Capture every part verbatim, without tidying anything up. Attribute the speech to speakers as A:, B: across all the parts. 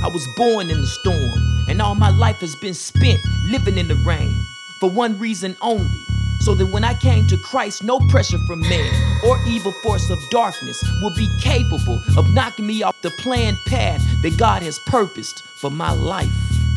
A: was born in the storm, and all my life has been spent living in the rain for one reason only, so that when I came to Christ, no pressure from man or evil force of darkness will be capable of knocking me off the planned path that God has purposed for my life.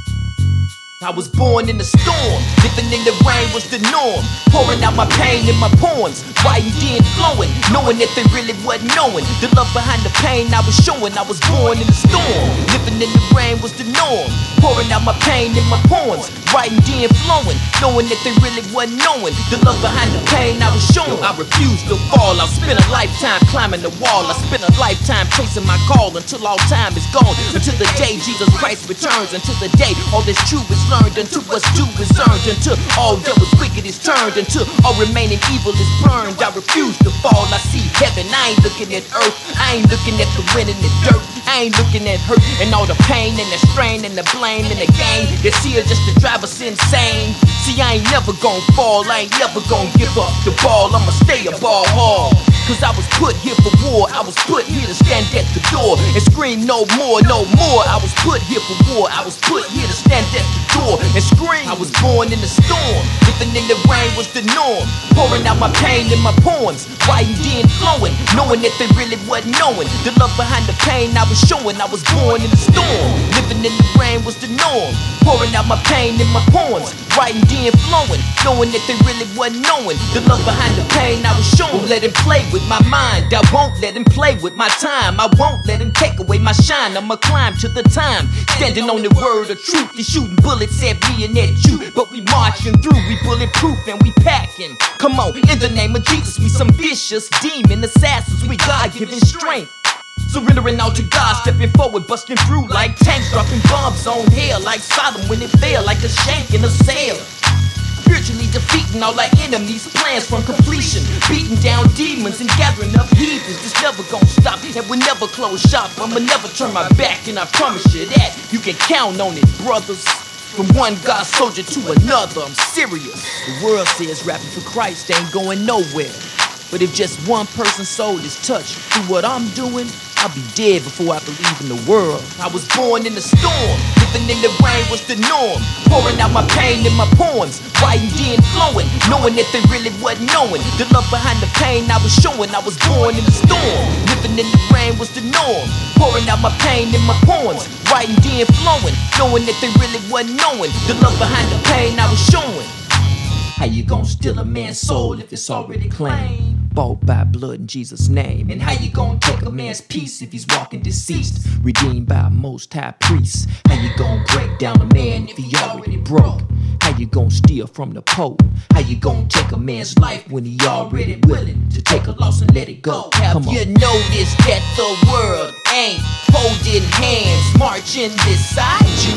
A: I was born in the storm, living in the rain was the norm, pouring out my pain in my poems, writing then flowing, knowing that they really wasn't knowing the love behind the pain I was showing. I was born in the storm, living in the rain was the norm, pouring out my pain in my poems, writing then flowing, knowing that they really wasn't knowing the love behind the pain I was showing. I refused to fall, I spent a lifetime climbing the wall, I spent a lifetime chasing my call until all time is gone, until the day Jesus Christ returns, until the day all this truth is learned, until what's due is earned, until all that was wicked is turned, until all remaining evil is burned. I refuse to fall, I see heaven, I ain't looking at earth, I ain't looking at the wind and the dirt, I ain't looking at hurt and all the pain and the strain and the blame and the game that's here just to drive us insane. See, I ain't never gon' fall, I ain't never gon' give up the ball, I'ma stay a ball hard, cause I was put here for war, I was put here to stand at the door and scream no more, no more. I was put here for war, I was put here to stand at the door and scream. I was born in the storm, living in the rain was the norm, pouring out my pain in my poems, writing then flowing, knowing that they really wasn't knowing the love behind the pain I was showing. I was born in the storm, living in the rain was the norm, pouring out my pain in my poems, writing then flowing, knowing that they really wasn't knowing the love behind the pain I was showing. Won't let him play with my mind, I won't let him play with my time, I won't let him take away my shine. I'ma climb to the time, standing on the word of truth. They shooting bullets at me and at you, but we marching through, we bulletproof and we packing. Come on, in the name of Jesus, we some vicious demon assassins, we God-given strength. Surrendering all to God, stepping forward, busting through like tanks, dropping bombs on hell like Sodom when it fell, like a shank in a sail. Spiritually defeating all our enemies' plans from completion, beating down demons and gathering up heathens. This never gon' stop and we'll never close shop. I'ma never turn my back, and I promise you that you can count on it, brothers. From one God soldier to another, I'm serious. The world says rapping for Christ ain't going nowhere, but if just one person's soul is touched through what I'm doing, I'll be dead before I believe in the world. I was born in the storm, living in the rain was the norm, pouring out my pain in my poems, writing then flowing, knowing that they really wasn't knowing the love behind the pain I was showing. I was born in the storm, living in the rain was the norm, pouring out my pain in my poems, writing then flowing, knowing that they really wasn't knowing the love behind the pain I was showing. How you gon' steal a man's soul if it's already claimed? Bought by blood in Jesus' name. And how you gon' take a man's peace if he's walking deceased? Redeemed by a most high priest. How you gon' break down a man if he already broke? How you gon' steal from the Pope? How you gon' take a man's life when he already willing to take a loss and let it go? Have you noticed that the world ain't holding hands, marching beside you?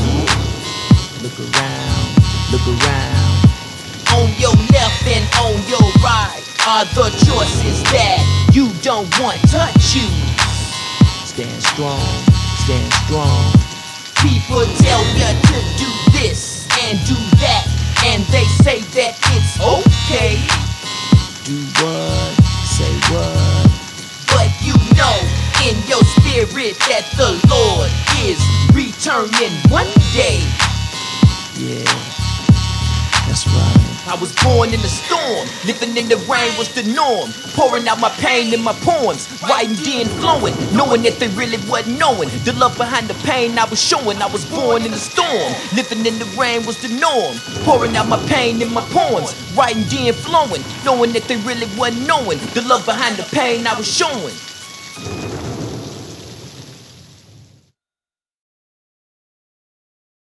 A: Look around, look around. On your left and on your right are the choices that you don't want touch you. Stand strong, stand strong. People tell you to do this and do that, and they say that it's okay. Do what, say what, but you know in your spirit that the Lord is returning one day. Yeah, that's right. I was born in the storm, living in the rain was the norm, pouring out my pain in my poems, writing then flowing, knowing that they really wasn't knowing the love behind the pain I was showing. I was born in the storm, living in the rain was the norm, pouring out my pain in my poems, writing then flowing, knowing that they really wasn't knowing the love behind the pain I was showing.